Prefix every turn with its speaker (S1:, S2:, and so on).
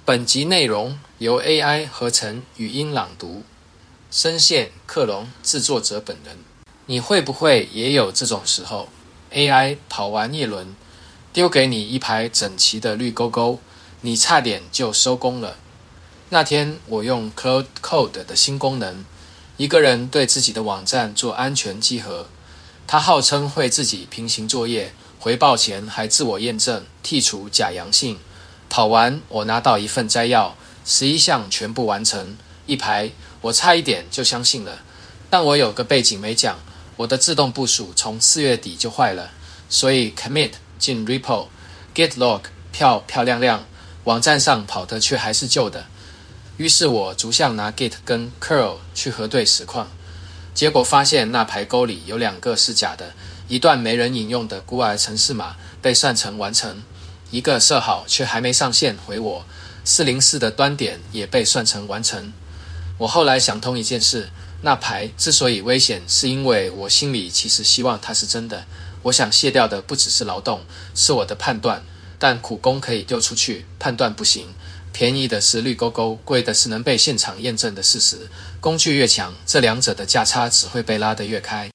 S1: 本集内容由 AI 合成语音朗读，声线克隆制作者本人。你会不会也有这种时候 ？AI 跑完一轮，丢给你一排整齐的绿勾勾，你差点就收工了。那天我用 Cloud Code 的新功能，一个人对自己的网站做安全稽核。他号称会自己平行作业，回报前还自我验证，剔除假阳性。跑完，我拿到一份摘要，11项全部完成，一排，我差一点就相信了。但我有个背景没讲，我的自动部署从4月底就坏了，所以 commit 进 repo，git log 漂漂亮亮，网站上跑的却还是旧的。于是我逐项拿 git 跟 curl 去核对实况，结果发现那排勾里有2个是假的，一段没人引用的孤儿程式码被算成完成，一个设好却还没上线回我，404的端点也被算成完成。我后来想通一件事，那排之所以危险，是因为我心里其实希望它是真的。我想卸掉的不只是劳动，是我的判断，但苦工可以丢出去，判断不行。便宜的是绿勾勾，贵的是能被现场验证的事实。工具越强，这两者的价差只会被拉得越开。